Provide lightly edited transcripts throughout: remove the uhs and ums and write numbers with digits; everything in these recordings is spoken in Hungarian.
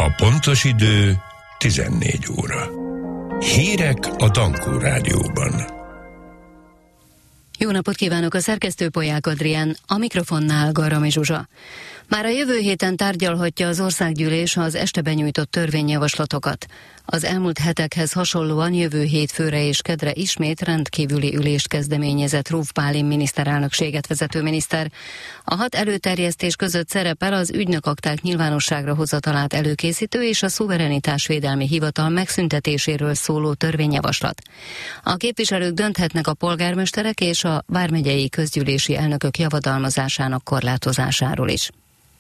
A pontos idő 14 óra. Hírek a Dankó Rádióban. Jó napot kívánok, a szerkesztő Polyák Adrián, a mikrofonnál Garami Zsuzsa. Már a jövő héten tárgyalhatja az országgyűlés az este benyújtott törvényjavaslatokat. Az elmúlt hetekhez hasonlóan jövő hétfőre és kedre ismét rendkívüli ülést kezdeményezett Rózsa Pálin miniszterelnökséget vezető miniszter. A 6 előterjesztés között szerepel az ügynökakták nyilvánosságra hozatalát előkészítő és a szuverenitásvédelmi hivatal megszüntetéséről szóló törvényjavaslat. A képviselők dönthetnek a polgármesterek és a vármegyei közgyűlési elnökök javadalmazásának korlátozásáról is.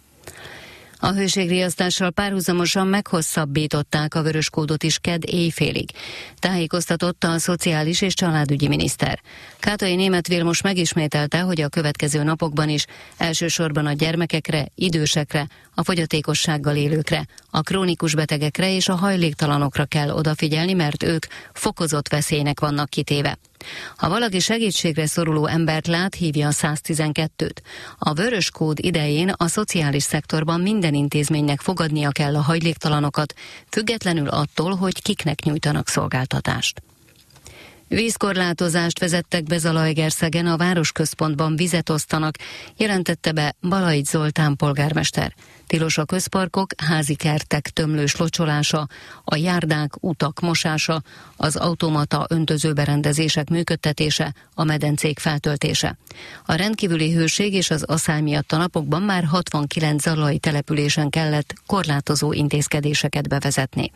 A hőségriasztással párhuzamosan meghosszabbították a vöröskódot is kedd éjfélig, tájékoztatott a szociális és családügyi miniszter. Kátai Németh Vilmos megismételte, hogy a következő napokban is elsősorban a gyermekekre, idősekre, a fogyatékossággal élőkre, a krónikus betegekre és a hajléktalanokra kell odafigyelni, mert ők fokozott veszélynek vannak kitéve. Ha valaki segítségre szoruló embert lát, hívja a 112-t. A vörös kód idején a szociális szektorban minden intézménynek fogadnia kell a hajléktalanokat, függetlenül attól, hogy kiknek nyújtanak szolgáltatást. Vízkorlátozást vezettek be Zalaegerszegen, a városközpontban vizet osztanak, jelentette be Balait Zoltán polgármester. Tilos a közparkok, házi kertek tömlős locsolása, a járdák, utak mosása, az automata öntözőberendezések működtetése, a medencék feltöltése. A rendkívüli hőség és az aszály miatt a napokban már 69 zalai településen kellett korlátozó intézkedéseket bevezetni.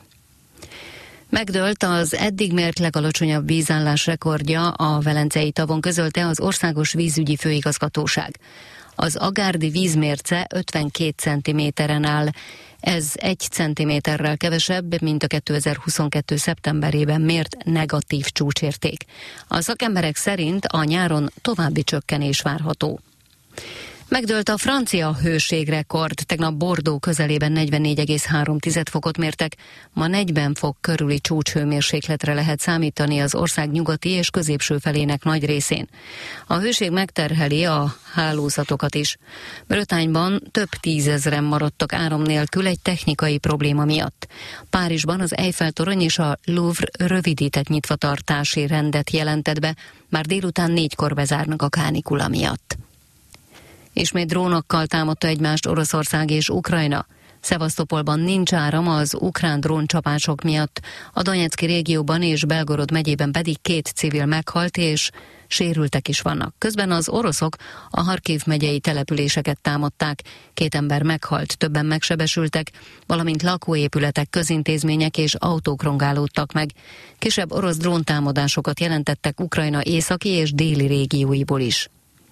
Megdőlt az eddig mért legalacsonyabb vízállás rekordja, a Velencei tavon közölte az Országos Vízügyi Főigazgatóság. Az agárdi vízmérce 52 cm-en áll. Ez 1 cm-rel kevesebb, mint a 2022. szeptemberében mért negatív csúcsérték. A szakemberek szerint a nyáron további csökkenés várható. Megdőlt a francia hőségrekord, tegnap Bordeaux közelében 44,3 fokot mértek, ma 40 fok körüli csúcshőmérsékletre lehet számítani az ország nyugati és középső felének nagy részén. A hőség megterheli a hálózatokat is. Bretagne-ban több tízezren maradtak áram nélkül egy technikai probléma miatt. Párizsban az Eiffel-torony és a Louvre rövidített nyitvatartási rendet jelentett be, már délután 4-kor bezárnak a kánikula miatt. Ismét drónokkal támadta egymást Oroszország és Ukrajna. Szevasztopolban nincs áram az ukrán dróncsapások miatt, a Donetszki régióban és Belgorod megyében pedig 2 civil meghalt és sérültek is vannak. Közben az oroszok a Harkiv megyei településeket támadták, 2 ember meghalt, többen megsebesültek, valamint lakóépületek, közintézmények és autók rongálódtak meg. Kisebb orosz dróntámadásokat jelentettek Ukrajna északi és déli régióiból is.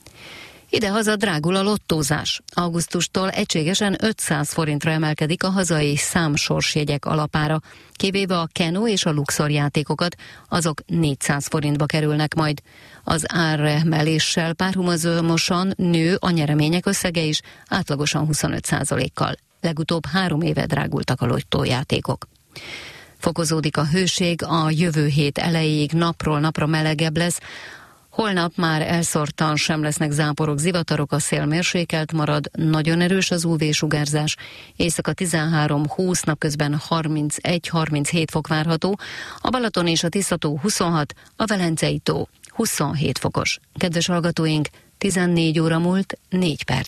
Idehaza drágul a lottózás. Augusztustól egységesen 500 forintra emelkedik a hazai számsorsjegyek alapára, kivéve a Keno és a Luxor játékokat, azok 400 forintba kerülnek majd. Az áremeléssel párhuzamosan nő a nyeremények összege is, átlagosan 25%-kal. Legutóbb 3 éve drágultak a lottójátékok. Fokozódik a hőség, a jövő hét elejéig napról napra melegebb lesz. Holnap már elszórtan sem lesznek záporok, zivatarok, a szél mérsékelt marad, nagyon erős az UV-sugárzás, éjszaka 13-20, napközben 31-37 fok várható, a Balaton és a Tisza-tó 26, a Velencei tó 27 fokos. Kedves hallgatóink, 14 óra múlt 4 perc.